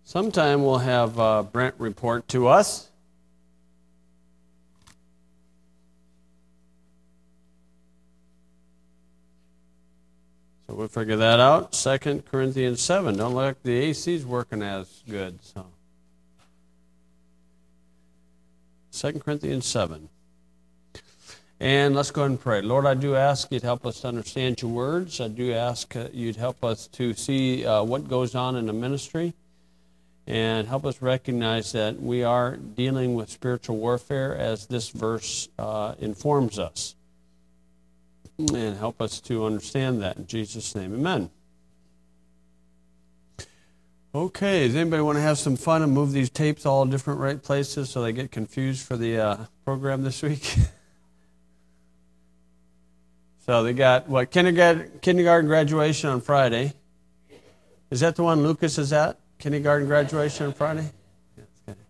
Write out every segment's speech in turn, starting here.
Sometime we'll have Brent report to us. So we'll figure that out. 2 Corinthians 7. Don't look like the AC's working as good. So 2 Corinthians 7. And let's go ahead and pray. Lord, I do ask you to help us to understand your words. I do ask you to help us to see what goes on in the ministry and help us recognize that we are dealing with spiritual warfare as this verse informs us. And help us to understand that. In Jesus' name, amen. Okay, does anybody want to have some fun and move these tapes all different right places so they get confused for the program this week? So they got, what, kindergarten graduation on Friday. Is that the one Lucas is at? Kindergarten graduation on Friday? Yes, okay.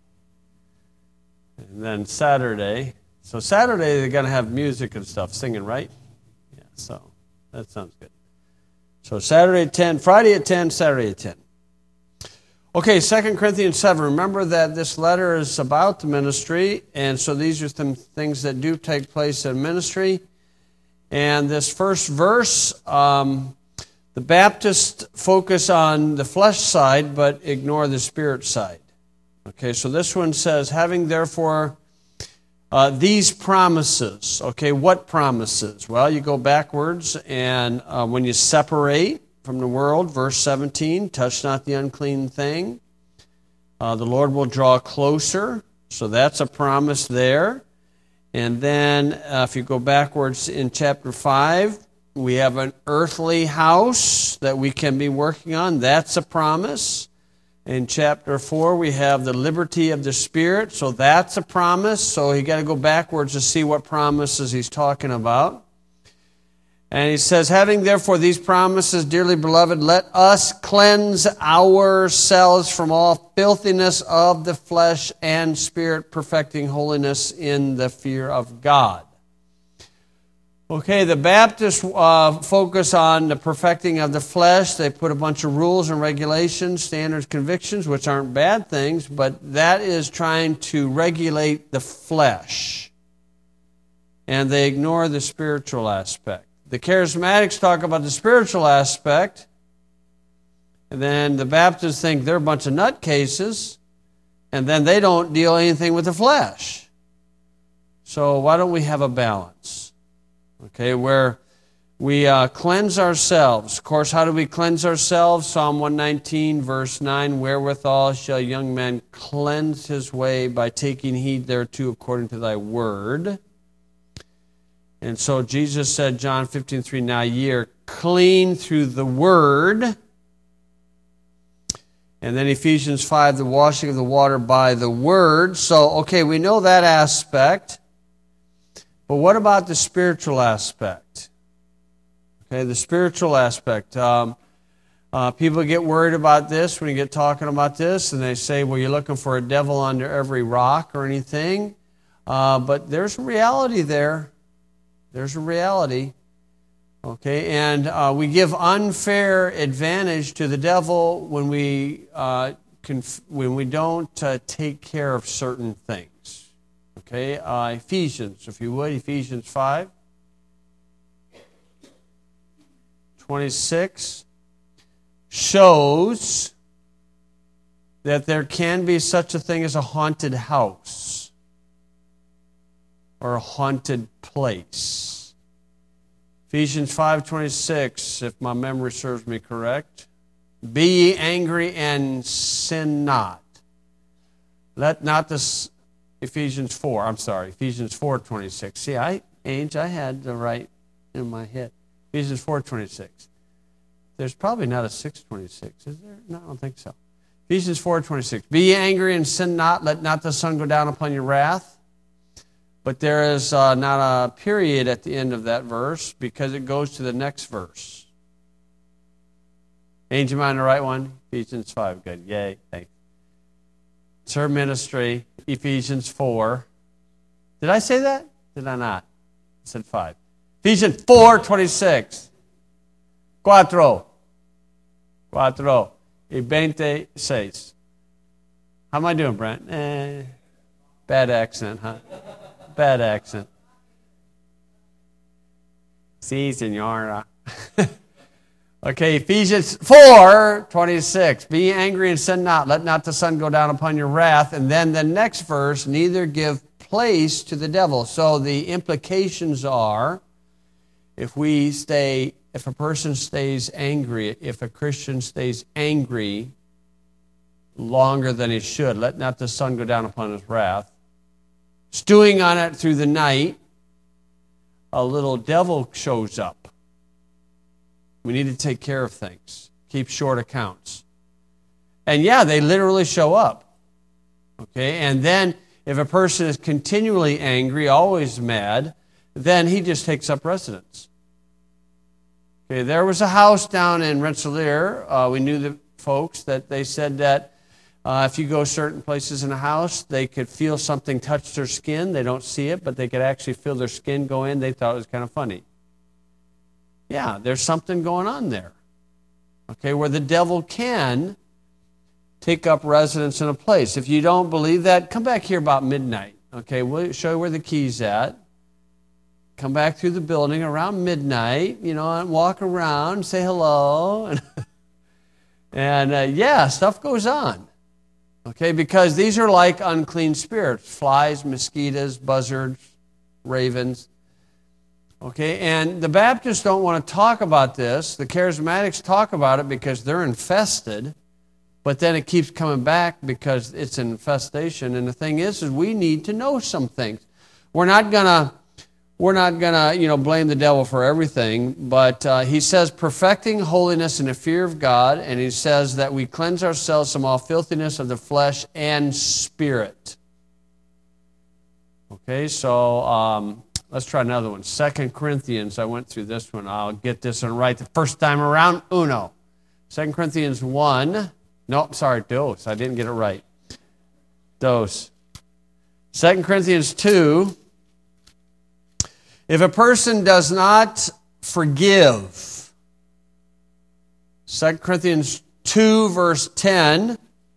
And then Saturday. So Saturday they're going to have music and stuff, singing, right? Yeah, so that sounds good. So Saturday at 10, Friday at 10, Saturday at 10. Okay, 2 Corinthians 7. Remember that this letter is about the ministry, and so these are some things that do take place in ministry. And this first verse, the Baptists focus on the flesh side, but ignore the spirit side. Okay, so this one says, having therefore these promises. Okay, what promises? Well, you go backwards, and when you separate from the world, verse 17, touch not the unclean thing. The Lord will draw closer. So that's a promise there. And then if you go backwards in chapter 5, we have an earthly house that we can be working on. That's a promise. In chapter 4, we have the liberty of the Spirit. So that's a promise. So you got to go backwards to see what promises he's talking about. And he says, having therefore these promises, dearly beloved, let us cleanse ourselves from all filthiness of the flesh and spirit, perfecting holiness in the fear of God. Okay, the Baptists focus on the perfecting of the flesh. They put a bunch of rules and regulations, standards, convictions, which aren't bad things, but that is trying to regulate the flesh. And they ignore the spiritual aspect. The charismatics talk about the spiritual aspect, and then the Baptists think they're a bunch of nutcases, and then they don't deal anything with the flesh. So why don't we have a balance? Okay, where we cleanse ourselves. Of course, how do we cleanse ourselves? Psalm 119, verse 9, wherewithal shall a young man cleanse his way by taking heed thereto according to thy word. And so Jesus said, John 15:3, now ye are clean through the word. And then Ephesians 5, the washing of the water by the word. So, okay, we know that aspect. But what about the spiritual aspect? Okay, the spiritual aspect. People get worried about this when you get talking about this, and they say, well, you're looking for a devil under every rock or anything. But there's a reality there. There's a reality, okay, and we give unfair advantage to the devil when we don't take care of certain things, okay. Ephesians, if you would, Ephesians 5:26 shows that there can be such a thing as a haunted house. Or a haunted place. Ephesians 5:26, if my memory serves me correct. Be ye angry and sin not. Let not this, Ephesians 4:26. See, I had the right in my head. Ephesians 4:26. There's probably not a 6:26, is there? No, I don't think so. Ephesians 4:26. Be ye angry and sin not. Let not the sun go down upon your wrath. But there is not a period at the end of that verse because it goes to the next verse. Ain't you mind the right one? Ephesians 5. Good. Yay. Thanks. Serve ministry. Ephesians 4. Did I say that? Did I not? I said 5. Ephesians 4:26. Cuatro. Y 26. How am I doing, Brent? Bad accent, huh? Bad accent. Si, senora. Okay, Ephesians 4:26. Be angry and sin not. Let not the sun go down upon your wrath. And then the next verse, neither give place to the devil. So the implications are, if a person stays angry, if a Christian stays angry longer than he should, let not the sun go down upon his wrath, stewing on it through the night, a little devil shows up. We need to take care of things, keep short accounts. And yeah, they literally show up. Okay, and then if a person is continually angry, always mad, then he just takes up residence. Okay, there was a house down in Rensselaer. We knew the folks that they said that if you go certain places in a house, they could feel something touch their skin. They don't see it, but they could actually feel their skin go in. They thought it was kind of funny. Yeah, there's something going on there. Okay, where the devil can take up residence in a place. If you don't believe that, come back here about midnight. Okay, we'll show you where the key's at. Come back through the building around midnight, and walk around, say hello. And yeah, stuff goes on. Okay, because these are like unclean spirits, flies, mosquitoes, buzzards, ravens. Okay, and the Baptists don't want to talk about this. The Charismatics talk about it because they're infested, but then it keeps coming back because it's an infestation. And the thing is we need to know some things. We're not gonna blame the devil for everything, but he says perfecting holiness in the fear of God, and he says that we cleanse ourselves from all filthiness of the flesh and spirit. Okay, so let's try another one. 2 Corinthians, I went through this one. I'll get this one right the first time around. 2 Corinthians 1. No, sorry, dos. I didn't get it right. Dos. 2 Corinthians 2. If a person does not forgive, 2 Corinthians 2, verse 10,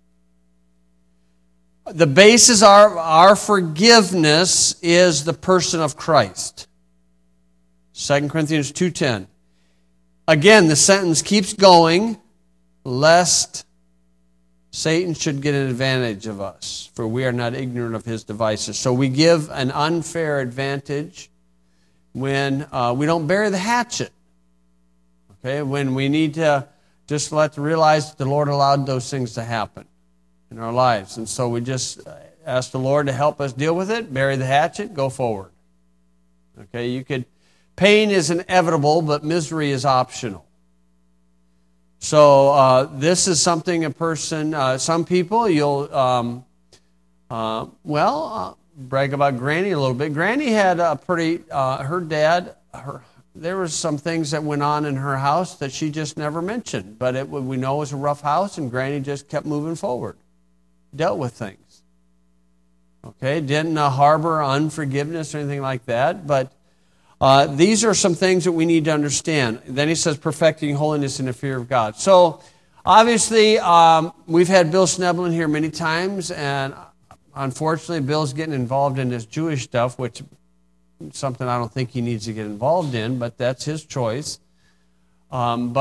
the basis of our forgiveness is the person of Christ. 2 Corinthians 2:10. Again, the sentence keeps going, lest Satan should get an advantage of us, for we are not ignorant of his devices. So we give an unfair advantage when we don't bury the hatchet. Okay, when we need to just realize that the Lord allowed those things to happen in our lives. And so we just ask the Lord to help us deal with it, bury the hatchet, go forward. Okay, pain is inevitable, but misery is optional. So this is something a person, some people, you'll, brag about Granny a little bit. Granny had a pretty, her dad, there were some things that went on in her house that she just never mentioned. But we know it was a rough house, and Granny just kept moving forward. Dealt with things. Okay, didn't harbor unforgiveness or anything like that. But these are some things that we need to understand. Then he says, perfecting holiness in the fear of God. So, obviously, we've had Bill Sneblin here many times, and unfortunately, Bill's getting involved in this Jewish stuff, which is something I don't think he needs to get involved in, but that's his choice. We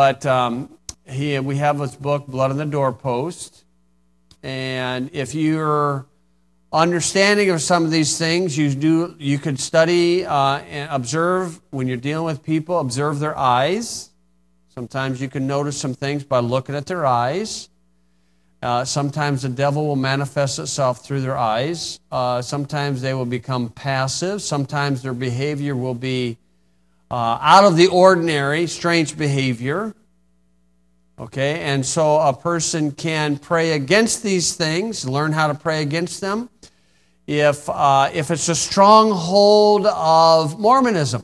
have this book, Blood on the Doorpost, and if you're understanding of some of these things, you could study and observe when you're dealing with people, observe their eyes. Sometimes you can notice some things by looking at their eyes. Sometimes the devil will manifest itself through their eyes. Sometimes they will become passive. Sometimes their behavior will be out of the ordinary, strange behavior. Okay, and so a person can pray against these things, learn how to pray against them. If it's a stronghold of Mormonism,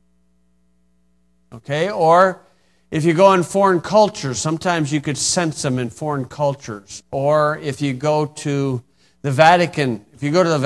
okay, or if you go in foreign cultures, sometimes you could sense them in foreign cultures. Or if you go to the Vatican, if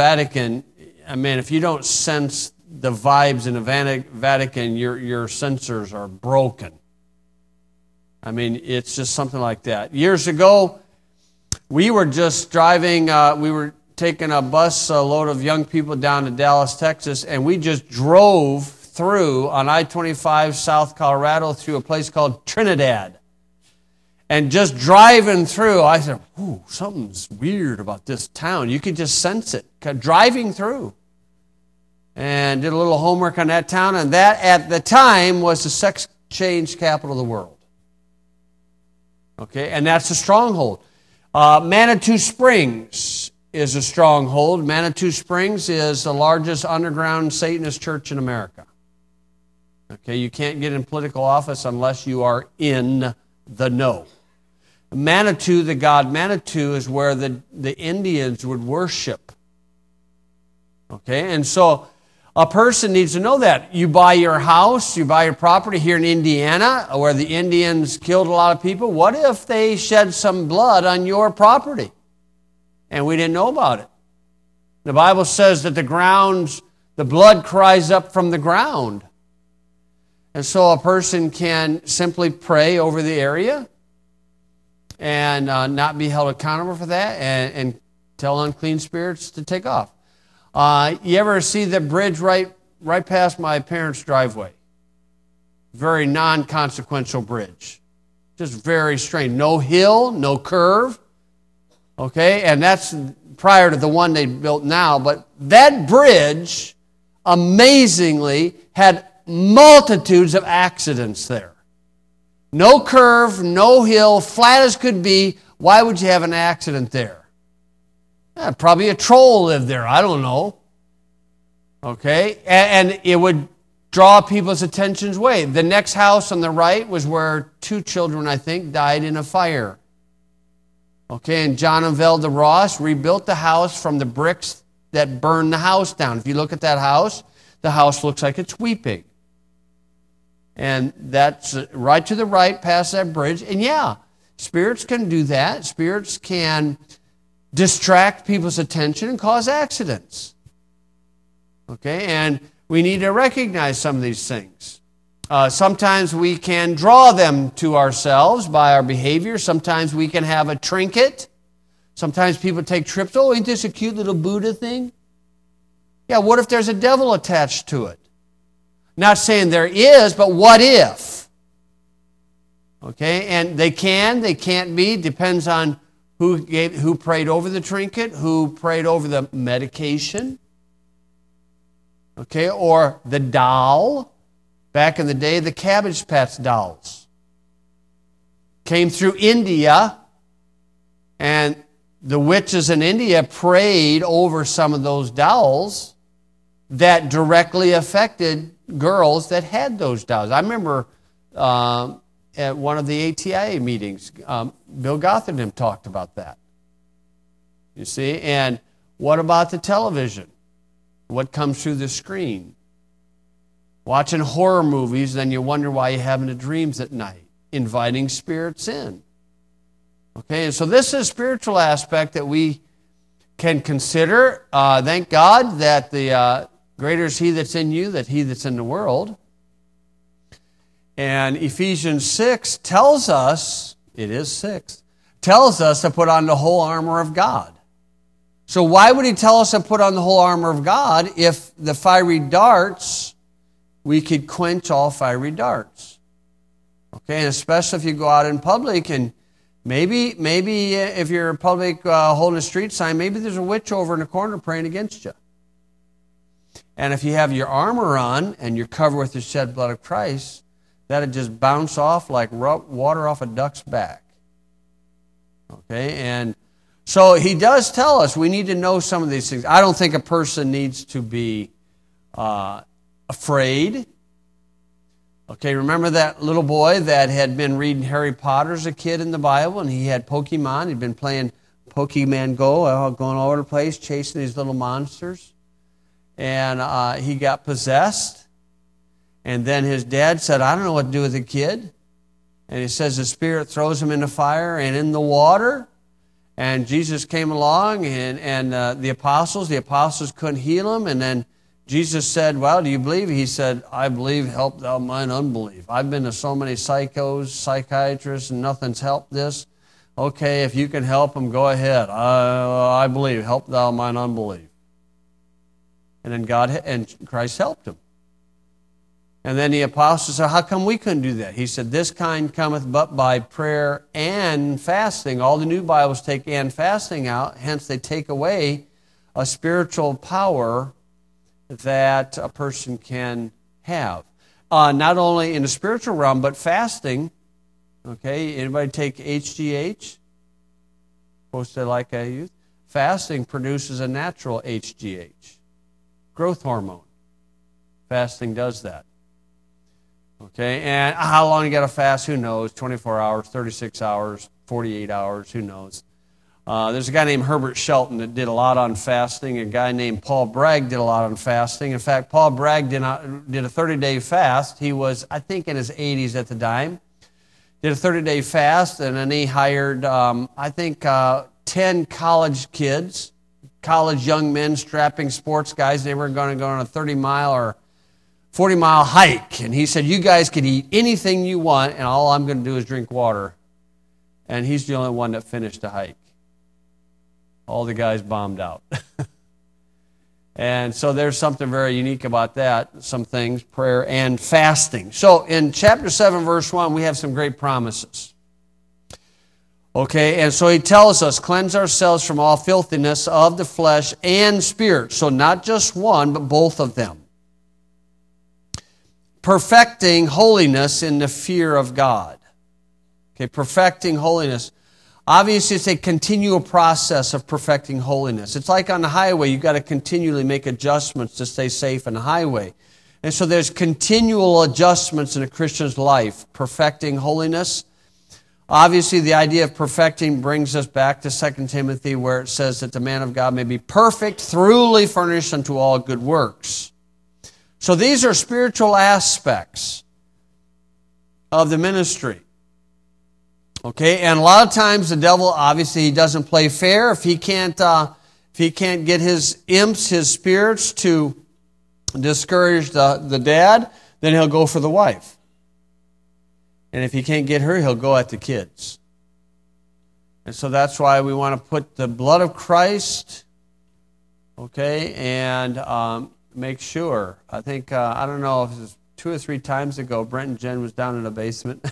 you don't sense the vibes in the Vatican, your sensors are broken. I mean, it's just something like that. Years ago, We were just driving, we were taking a bus load of young people down to Dallas, Texas, and we just drove through on I-25 South Colorado through a place called Trinidad. And just driving through, I said, ooh, something's weird about this town. You could just sense it, driving through. And did a little homework on that town, and that at the time was the sex change capital of the world. Okay, and that's a stronghold. Manitou Springs is a stronghold. Manitou Springs is the largest underground Satanist church in America. Okay, you can't get in political office unless you are in the know. Manitou, the god Manitou, is where the Indians would worship. Okay, and so a person needs to know that. You buy your house, you buy your property here in Indiana, where the Indians killed a lot of people. What if they shed some blood on your property and we didn't know about it? The Bible says that the blood cries up from the ground. And so a person can simply pray over the area and not be held accountable for that and tell unclean spirits to take off. You ever see the bridge right past my parents' driveway? Very non-consequential bridge. Just very strange. No hill, no curve. Okay, and that's prior to the one they built now. But that bridge, amazingly, had multitudes of accidents there. No curve, no hill, flat as could be. Why would you have an accident there? Probably a troll lived there. I don't know. Okay? And it would draw people's attention's way. The next house on the right was where 2 children, I think, died in a fire. Okay? And John and Velda Ross rebuilt the house from the bricks that burned the house down. If you look at that house, the house looks like it's weeping. And that's right to the right past that bridge. And yeah, spirits can do that. Spirits can distract people's attention and cause accidents. Okay, and we need to recognize some of these things. Sometimes we can draw them to ourselves by our behavior. Sometimes we can have a trinket. Sometimes people take trips. Oh, ain't this a cute little Buddha thing? Yeah, what if there's a devil attached to it? Not saying there is, but what if? Okay, and they can't be. Depends on who prayed over the trinket, who prayed over the medication, okay, or the doll. Back in the day, the Cabbage Patch dolls came through India, and the witches in India prayed over some of those dolls that directly affected girls that had those dolls. I remember at one of the ATIA meetings, Bill Gothardam talked about that. You see? And what about the television? What comes through the screen? Watching horror movies, then you wonder why you're having the dreams at night, inviting spirits in. Okay, and so this is a spiritual aspect that we can consider. Thank God that the greater is He that's in you than he that's in the world. And Ephesians 6 tells us, it is 6, tells us to put on the whole armor of God. So why would he tell us to put on the whole armor of God if the fiery darts, we could quench all fiery darts? Okay, and especially if you go out in public and maybe if you're in public holding a street sign, maybe there's a witch over in the corner praying against you. And if you have your armor on and you're covered with the shed blood of Christ, that'd just bounce off like water off a duck's back. Okay, and so he does tell us we need to know some of these things. I don't think a person needs to be afraid. Okay, remember that little boy that had been reading Harry Potter as a kid in the Bible, and he had Pokemon. He'd been playing Pokemon Go, going all over the place, chasing these little monsters. And he got possessed. And then his dad said, I don't know what to do with the kid. And he says the Spirit throws him in the fire and in the water. And Jesus came along and the apostles couldn't heal him. And then Jesus said, well, do you believe? He said, I believe, help thou mine unbelief. I've been to so many psychiatrists, and nothing's helped this. Okay, if you can help him, go ahead. I believe. Help thou mine unbelief. And then Christ helped him. And then the apostles said, how come we couldn't do that? He said, this kind cometh but by prayer and fasting. All the new Bibles take and fasting out. Hence, they take away a spiritual power that a person can have. Not only in the spiritual realm, but fasting. Okay, anybody take HGH? Supposed to like a youth? Fasting produces a natural HGH, growth hormone. Fasting does that. Okay, and how long you got to fast, who knows? 24 hours, 36 hours, 48 hours, who knows? There's a guy named Herbert Shelton that did a lot on fasting. A guy named Paul Bragg did a lot on fasting. In fact, Paul Bragg did a 30-day fast. He was, I think, in his 80s at the time. Did a 30-day fast, and then he hired, 10 college kids, college young men, strapping sports guys. They were going to go on a 30-mile or 40-mile hike. And he said, you guys can eat anything you want, and all I'm going to do is drink water. And he's the only one that finished the hike. All the guys bombed out. And so there's something very unique about that, some things, prayer and fasting. So in chapter 7, verse 1, we have some great promises. Okay, and so he tells us, cleanse ourselves from all filthiness of the flesh and spirit. So not just one, but both of them. Perfecting holiness in the fear of God. Okay, perfecting holiness. Obviously, it's a continual process of perfecting holiness. It's like on the highway, you've got to continually make adjustments to stay safe on the highway. And so there's continual adjustments in a Christian's life, perfecting holiness. Obviously, the idea of perfecting brings us back to 2 Timothy, where it says that the man of God may be perfect, thoroughly furnished unto all good works. So these are spiritual aspects of the ministry. Okay, and a lot of times the devil, obviously, he doesn't play fair. If he can't get his imps, his spirits, to discourage the dad, then he'll go for the wife. And if he can't get her, he'll go at the kids. And so that's why we want to put the blood of Christ, okay, and make sure. I think, I don't know if it was 2 or 3 times ago, Brent and Jen was down in the basement.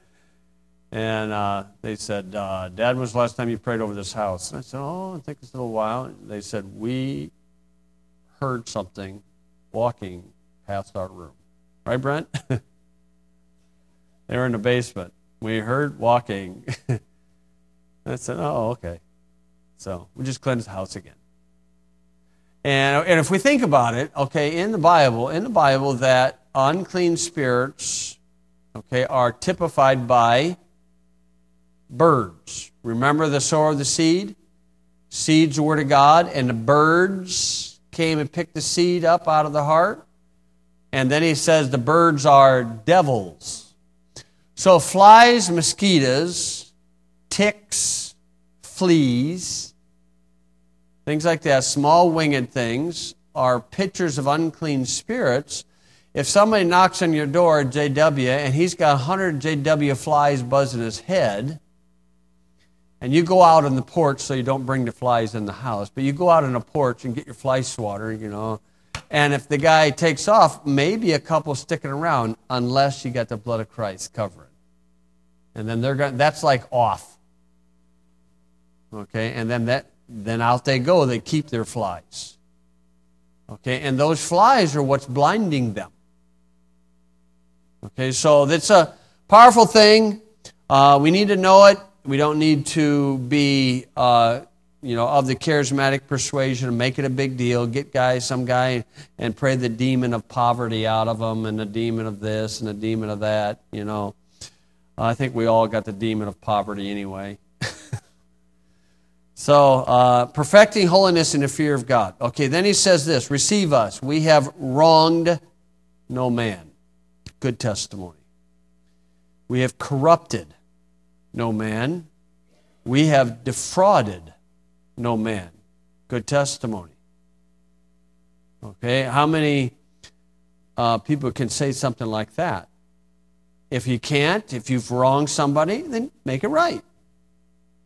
And they said, Dad, when was the last time you prayed over this house? And I said, I think it's a little while. And they said, we heard something walking past our room. Right, Brent? They were in the basement. We heard walking. I said, okay. So we just cleansed the house again. And if we think about it, okay, in the Bible, that unclean spirits, okay, are typified by birds. Remember the sower of the seed? Seed's the word of God, and the birds came and picked the seed up out of the heart. And then he says the birds are devils. So flies, mosquitoes, ticks, fleas, things like that, small winged things, are pictures of unclean spirits. If somebody knocks on your door, JW, and he's got 100 JW flies buzzing his head, and you go out on the porch so you don't bring the flies in the house, but you go out on the porch and get your fly swatter, and if the guy takes off, maybe a couple sticking around, unless you got the blood of Christ covering. And then that's like off. Okay, and then out they go. They keep their flies. Okay, and those flies are what's blinding them. Okay, so that's a powerful thing. We need to know it. We don't need to be, of the charismatic persuasion and make it a big deal. Get some guy and pray the demon of poverty out of them, and the demon of this and the demon of that. I think we all got the demon of poverty anyway. So, perfecting holiness in the fear of God. Okay, then he says this, receive us. We have wronged no man. Good testimony. We have corrupted no man. We have defrauded no man. Good testimony. Okay, how many people can say something like that? If you can't, if you've wronged somebody, then make it right.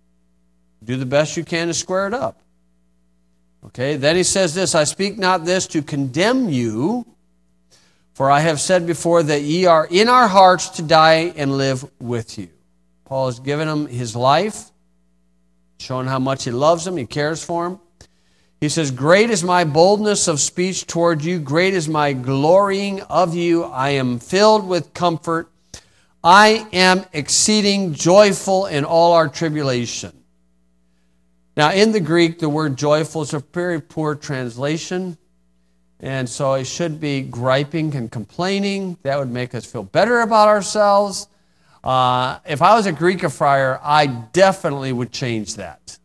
do the best you can to square it up. Okay, then he says this, I speak not this to condemn you, for I have said before that ye are in our hearts to die and live with you. Paul has given him his life, showing how much he loves him, he cares for him. He says, great is my boldness of speech toward you, great is my glorying of you, I am filled with comfort, I am exceeding joyful in all our tribulation. Now, in the Greek, the word joyful is a very poor translation, and so it should be griping and complaining. That would make us feel better about ourselves. If I was a Greekophile, I definitely would change that.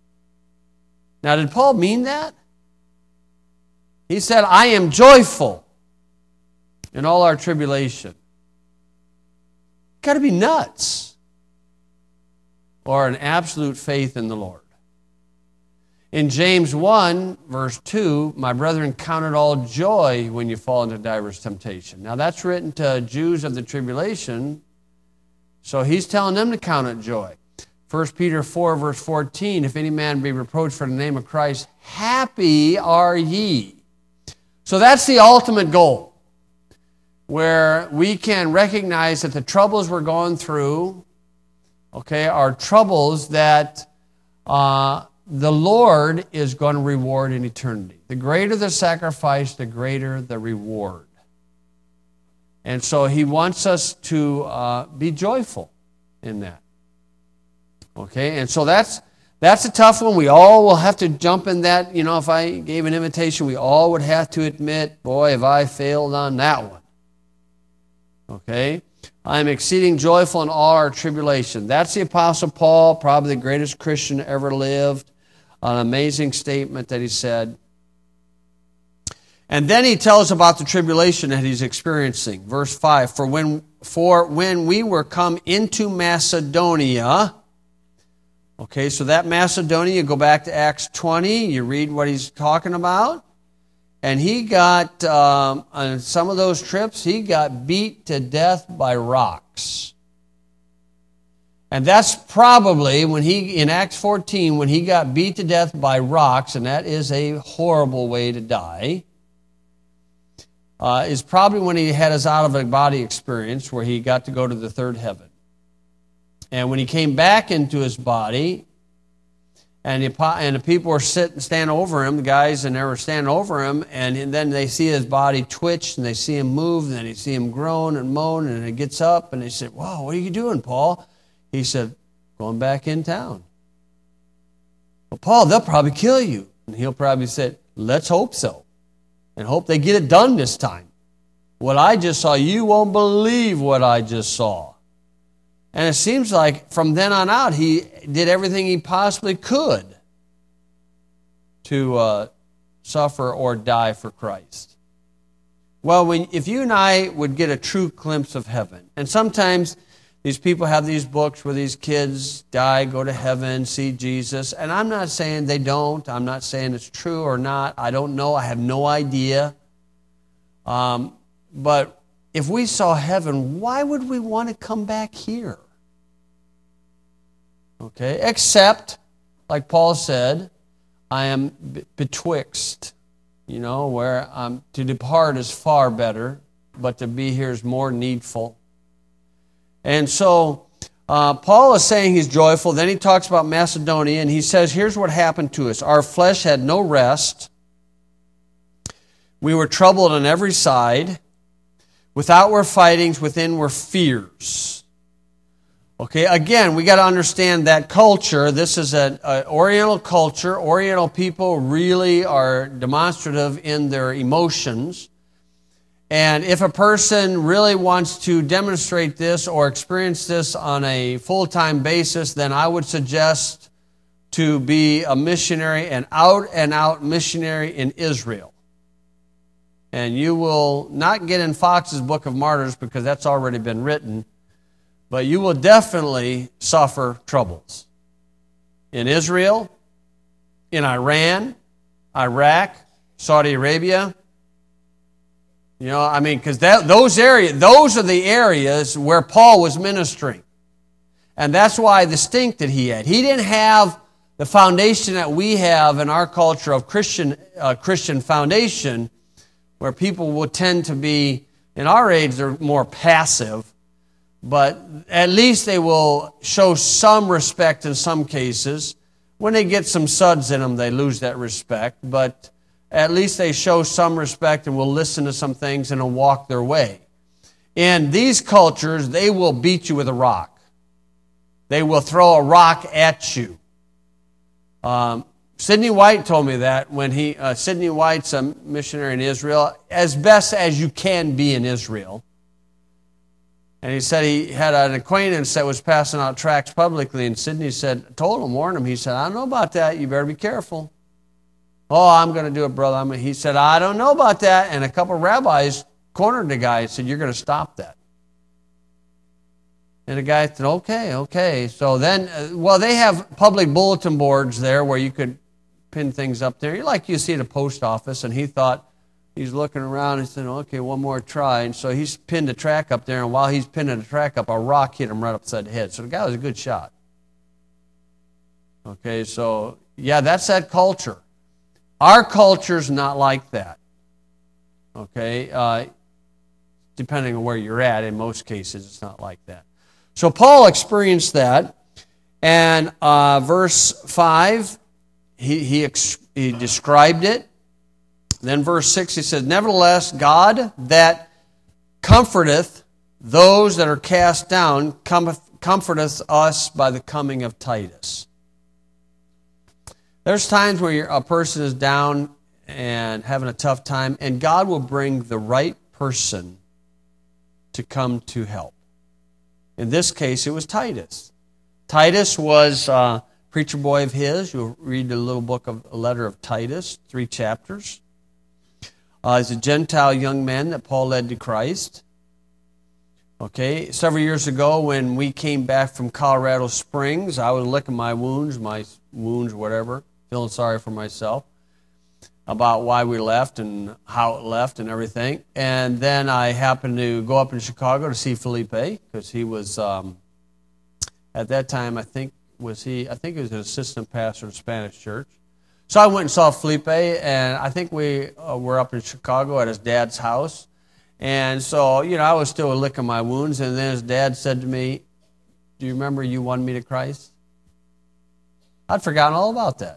Now, did Paul mean that? He said, I am joyful in all our tribulation. Got to be nuts. Or an absolute faith in the Lord. In James 1, verse 2, my brethren, count it all joy when you fall into diverse temptation. Now that's written to Jews of the tribulation, so he's telling them to count it joy. 1 Peter 4, verse 14, if any man be reproached for the name of Christ, happy are ye. So that's the ultimate goal, where we can recognize that the troubles we're going through, okay, are troubles that the Lord is going to reward in eternity. The greater the sacrifice, the greater the reward. And so he wants us to be joyful in that. Okay, and so that's a tough one. We all will have to jump in that. You know, if I gave an invitation, we all would have to admit, boy, have I failed on that one. Okay, I am exceeding joyful in all our tribulation. That's the Apostle Paul, probably the greatest Christian ever lived. An amazing statement that he said. And then he tells about the tribulation that he's experiencing. Verse 5, for when we were come into Macedonia, okay, so that Macedonia, you go back to Acts 20, you read what he's talking about, and he got, on some of those trips, he got beat to death by rocks. And that's probably when in Acts 14, when he got beat to death by rocks, and that is a horrible way to die, is probably when he had his out-of-body experience where he got to go to the third heaven. And when he came back into his body, and the people were standing over him, the guys, and they were standing over him, and then they see his body twitch, and they see him move, and then they see him groan and moan, and he gets up, and they said, wow, what are you doing, Paul? He said, going back in town. Well, Paul, they'll probably kill you. And he'll probably say, let's hope so. And hope they get it done this time. What I just saw, you won't believe what I just saw. And it seems like from then on out, he did everything he possibly could to suffer or die for Christ. Well, if you and I would get a true glimpse of heaven, and sometimes these people have these books where these kids die, go to heaven, see Jesus. And I'm not saying they don't. I'm not saying it's true or not. I don't know. I have no idea. But if we saw heaven, why would we want to come back here? Okay, except, like Paul said, I am betwixt, where to depart is far better, but to be here is more needful. And so Paul is saying he's joyful. Then he talks about Macedonia, and he says, here's what happened to us. Our flesh had no rest. We were troubled on every side. Without were fightings, within were fears. Okay, again, we got to understand that culture. This is an Oriental culture. Oriental people really are demonstrative in their emotions. And if a person really wants to demonstrate this or experience this on a full-time basis, then I would suggest to be a missionary, an out-and-out missionary in Israel. And you will not get in Fox's Book of Martyrs because that's already been written, but you will definitely suffer troubles. In Israel, in Iran, Iraq, Saudi Arabia. Because those are the areas where Paul was ministering. And that's why the stink that he had. He didn't have the foundation that we have in our culture of Christian foundation, where people will tend to be, in our age, they're more passive, but at least they will show some respect in some cases. When they get some suds in them, they lose that respect, but at least they show some respect and will listen to some things and will walk their way. In these cultures, they will beat you with a rock. They will throw a rock at you. Sidney White told me that when Sidney White's a missionary in Israel, as best as you can be in Israel. And he said he had an acquaintance that was passing out tracts publicly, and Sidney warned him, he said, I don't know about that, you better be careful. Oh, I'm going to do it, brother. He said, I don't know about that. And a couple of rabbis cornered the guy and said, you're going to stop that. And the guy said, okay. So then, they have public bulletin boards there where you could pin things up there. Like you see at a post office, and he thought, he's looking around and said, okay, one more try. And so he's pinned a track up there, and while he's pinning the track up, a rock hit him right upside the head. So the guy was a good shot. Okay, so, yeah, that's that culture. Our culture's not like that. Okay, depending on where you're at, in most cases, it's not like that. So Paul experienced that, and verse 5, he described it. Then verse 6, he says, nevertheless, God that comforteth those that are cast down comforteth us by the coming of Titus. There's times where a person is down and having a tough time, and God will bring the right person to come to help. In this case, it was Titus. Titus was a preacher boy of his. You'll read the little book of a letter of Titus, 3 chapters. He's a Gentile young man that Paul led to Christ. Okay, several years ago when we came back from Colorado Springs, I was licking my wounds, whatever, feeling sorry for myself about why we left and how it left and everything. And then I happened to go up in Chicago to see Felipe, because he was, at that time, I think he was an assistant pastor in a Spanish church. So I went and saw Felipe, and I think we were up in Chicago at his dad's house. And so, I was still licking my wounds, and then his dad said to me, do you remember you won me to Christ? I'd forgotten all about that.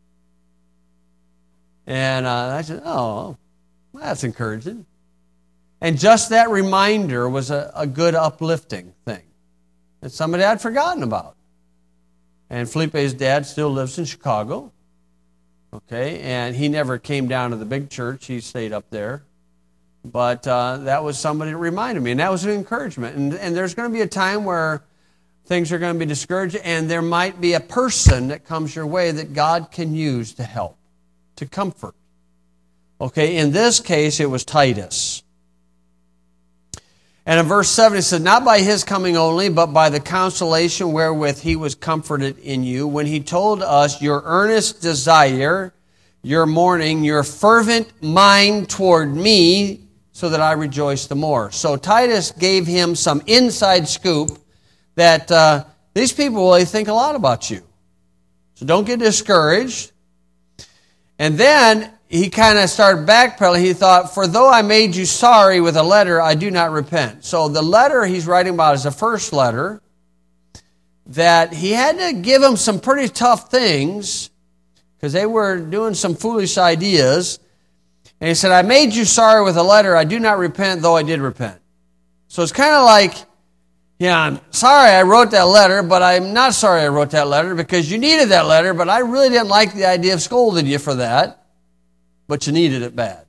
And I said, oh, that's encouraging. And just that reminder was a good uplifting thing that somebody I'd forgotten about. And Felipe's dad still lives in Chicago. Okay, and he never came down to the big church. He stayed up there. But that was somebody that reminded me, and that was an encouragement. And there's going to be a time where things are going to be discouraged, and there might be a person that comes your way that God can use to help, to comfort. Okay, in this case, it was Titus. And in verse 7, it says, not by his coming only, but by the consolation wherewith he was comforted in you, when he told us your earnest desire, your mourning, your fervent mind toward me, so that I rejoice the more. So Titus gave him some inside scoop that these people really think a lot about you. So don't get discouraged. And then he kind of started backpedaling. He thought, for though I made you sorry with a letter, I do not repent. So the letter he's writing about is the first letter, that he had to give them some pretty tough things because they were doing some foolish ideas. And he said, I made you sorry with a letter, I do not repent, though I did repent. So it's kind of like, I'm sorry I wrote that letter, but I'm not sorry I wrote that letter because you needed that letter, but I really didn't like the idea of scolding you for that, but you needed it bad.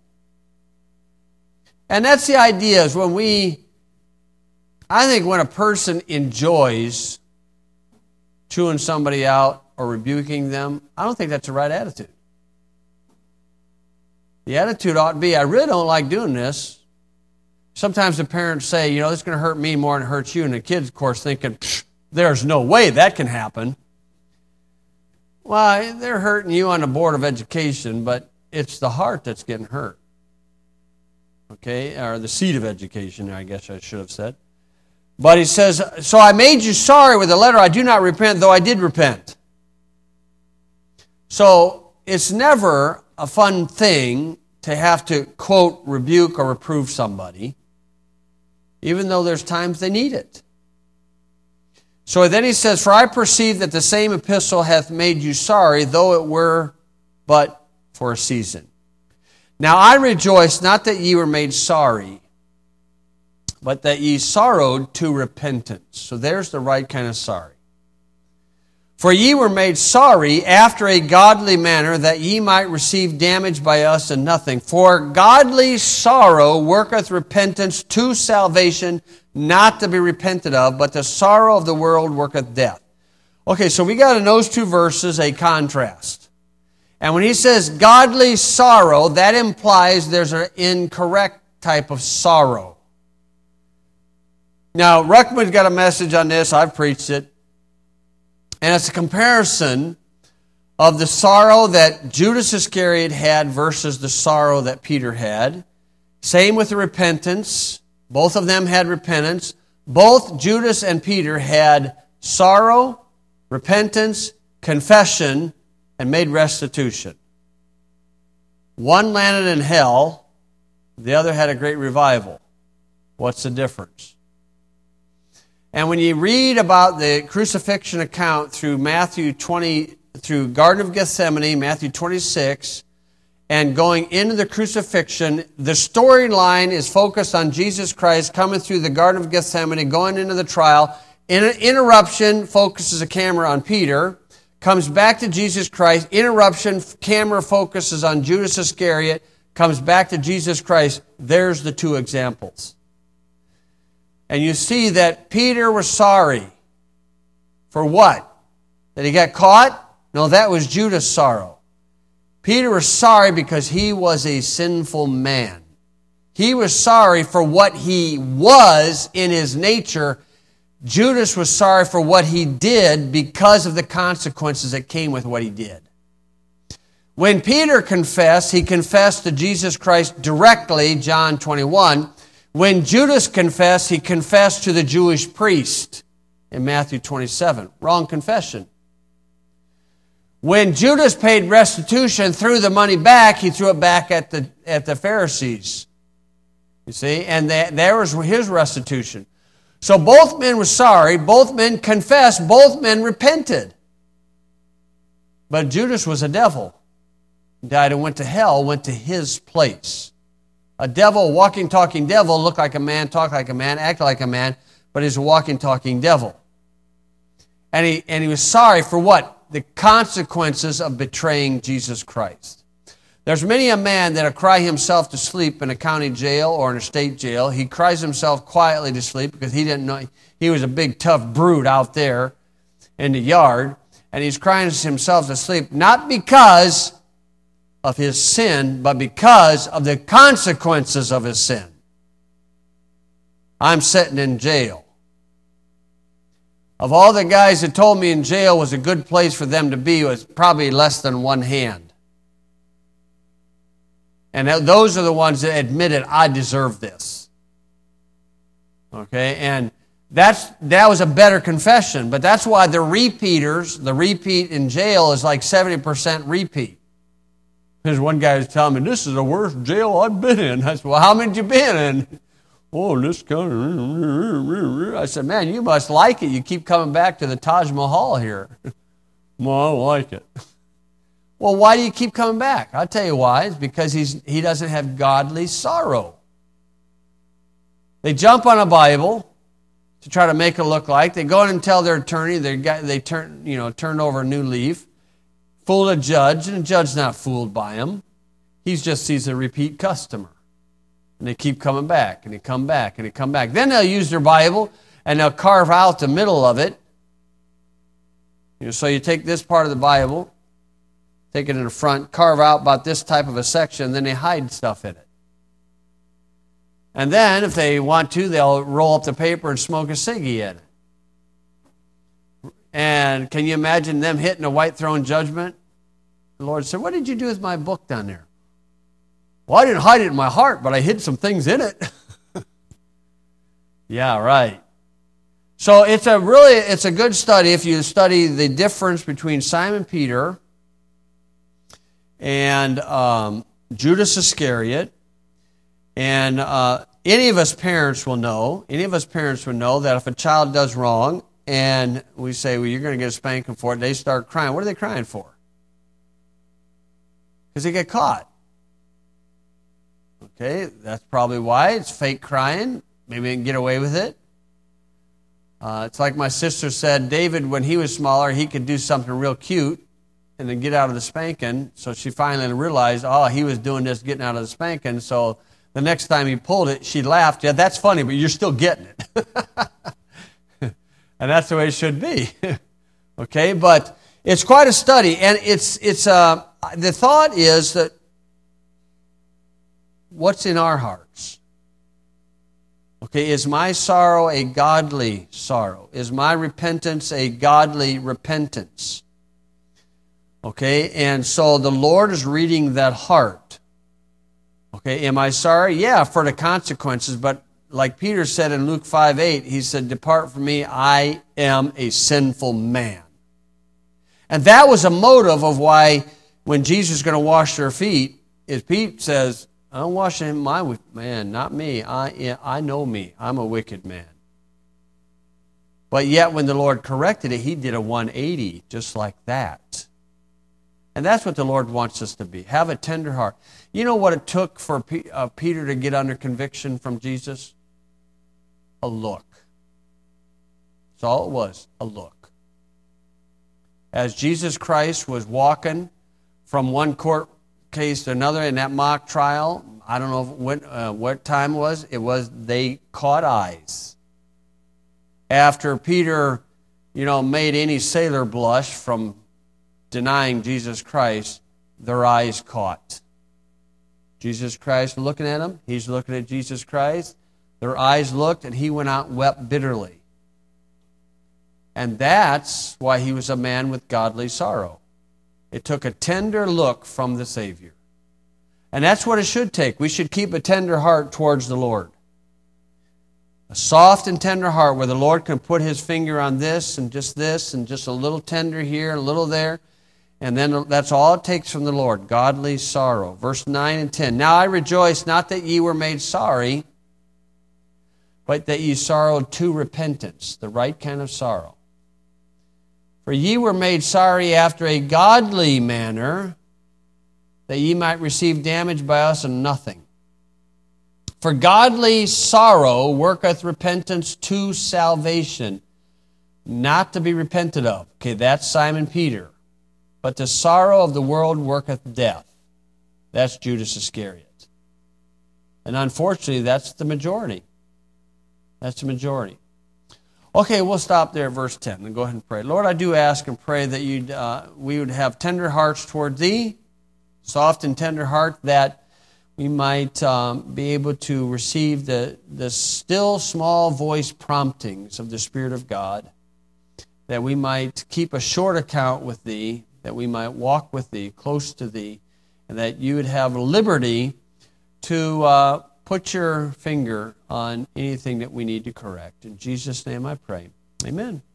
And that's the idea, is I think when a person enjoys chewing somebody out or rebuking them, I don't think that's the right attitude. The attitude ought to be, I really don't like doing this. Sometimes the parents say, this is going to hurt me more than it hurts you. And the kids, of course, thinking, there's no way that can happen. Well, they're hurting you on the Board of Education, but it's the heart that's getting hurt. Okay? Or the seat of education, I guess I should have said. But he says, so I made you sorry with a letter, I do not repent, though I did repent. So it's never a fun thing to have to, quote, rebuke or reprove somebody, even though there's times they need it. So then he says, for I perceive that the same epistle hath made you sorry, though it were but for a season. Now I rejoice not that ye were made sorry, but that ye sorrowed to repentance. So there's the right kind of sorry. For ye were made sorry after a godly manner, that ye might receive damage by us and nothing. For godly sorrow worketh repentance to salvation, not to be repented of, but the sorrow of the world worketh death. Okay, so we got in those two verses a contrast. And when he says godly sorrow, that implies there's an incorrect type of sorrow. Now, Ruckman's got a message on this. I've preached it. And it's a comparison of the sorrow that Judas Iscariot had versus the sorrow that Peter had. Same with the repentance. Both of them had repentance. Both Judas and Peter had sorrow, repentance, confession, and made restitution. One landed in hell. The other had a great revival. What's the difference? And when you read about the crucifixion account through Matthew 20, through Garden of Gethsemane, Matthew 26, and going into the crucifixion, the storyline is focused on Jesus Christ coming through the Garden of Gethsemane, going into the trial. Interruption focuses the camera on Peter, comes back to Jesus Christ. Interruption, camera focuses on Judas Iscariot, comes back to Jesus Christ. There's the two examples. And you see that Peter was sorry. For what? That he got caught? No, that was Judas' sorrow. Peter was sorry because he was a sinful man. He was sorry for what he was in his nature. Judas was sorry for what he did because of the consequences that came with what he did. When Peter confessed, he confessed to Jesus Christ directly, John 21. When Judas confessed, he confessed to the Jewish priest in Matthew 27. Wrong confession. When Judas paid restitution, threw the money back, he threw it back at the Pharisees. You see? And there was his restitution. So both men were sorry, both men confessed, both men repented. But Judas was a devil. Died and went to hell, went to his place. A devil, walking, talking devil, looked like a man, talked like a man, acted like a man, but he's a walking, talking devil. And he was sorry for what? The consequences of betraying Jesus Christ. There's many a man that'll cry himself to sleep in a county jail or in a state jail. He cries himself quietly to sleep because he didn't know he was a big tough brute out there in the yard. And he's crying himself to sleep, not because of his sin, but because of the consequences of his sin. I'm sitting in jail. Of all the guys that told me in jail was a good place for them to be, was probably less than one hand. And those are the ones that admitted, I deserve this. Okay, and that was a better confession, but that's why the repeat in jail is like 70% repeat. Because one guy was telling me, this is the worst jail I've been in. I said, well, how many have you been in? Oh, this kind of... I said, man, you must like it. You keep coming back to the Taj Mahal here. Well, I like it. Well, why do you keep coming back? I'll tell you why. It's because he doesn't have godly sorrow. They jump on a Bible to try to make it look like. They go in and tell their attorney they turn over a new leaf. Fool a judge, and the judge's not fooled by him. He just sees a repeat customer. And they keep coming back, and they come back, and they come back. Then they'll use their Bible, and they'll carve out the middle of it. So you take this part of the Bible, take it in the front, carve out about this type of a section, and then they hide stuff in it. And then, if they want to, they'll roll up the paper and smoke a ciggy in it. And can you imagine them hitting a white throne judgment? The Lord said, what did you do with my book down there? Well, I didn't hide it in my heart, but I hid some things in it. Yeah, right. So it's a good study if you study the difference between Simon Peter and Judas Iscariot. And any of us parents will know that if a child does wrong and we say, well, you're going to get a spanking for it, they start crying. What are they crying for? Because they get caught. Okay, that's probably why. It's fake crying. Maybe they can get away with it. It's like my sister said, David, when he was smaller, he could do something real cute and then get out of the spanking. So she finally realized, oh, he was doing this, getting out of the spanking. So the next time he pulled it, she laughed. Yeah, that's funny, but you're still getting it. And that's the way it should be. Okay, but it's quite a study. And the thought is that what's in our hearts? Okay, is my sorrow a godly sorrow? Is my repentance a godly repentance? Okay, and so the Lord is reading that heart. Okay, am I sorry? Yeah, for the consequences, but like Peter said in Luke 5:8, he said, depart from me, I am a sinful man. And that was a motive of why when Jesus is going to wash their feet, is Pete says, I'm washing my man, not me. I know me. I'm a wicked man. But yet when the Lord corrected it, he did a 180 just like that. And that's what the Lord wants us to be. Have a tender heart. You know what it took for Peter to get under conviction from Jesus? A look. That's all it was, a look. As Jesus Christ was walking from one court case to another in that mock trial, I don't know what time it was. They caught eyes. After Peter, made any sailor blush from denying Jesus Christ, their eyes caught. Jesus Christ looking at him, he's looking at Jesus Christ. Their eyes looked, and he went out and wept bitterly. And that's why he was a man with godly sorrow. It took a tender look from the Savior. And that's what it should take. We should keep a tender heart towards the Lord. A soft and tender heart where the Lord can put his finger on this and just a little tender here, a little there. And then that's all it takes from the Lord, godly sorrow. Verse 9 and 10. Now I rejoice not that ye were made sorry, but that ye sorrowed to repentance, the right kind of sorrow. For ye were made sorry after a godly manner, that ye might receive damage by us and nothing. For godly sorrow worketh repentance to salvation, not to be repented of. Okay, that's Simon Peter. But the sorrow of the world worketh death. That's Judas Iscariot. And unfortunately, that's the majority. That's the majority. Okay, we'll stop there at verse 10 and go ahead and pray. Lord, I do ask and pray that we would have tender hearts toward Thee, soft and tender heart, that we might be able to receive the still small voice promptings of the Spirit of God, that we might keep a short account with Thee, that we might walk with Thee, close to Thee, and that You would have liberty to put Your finger on anything that we need to correct. In Jesus' name I pray. Amen.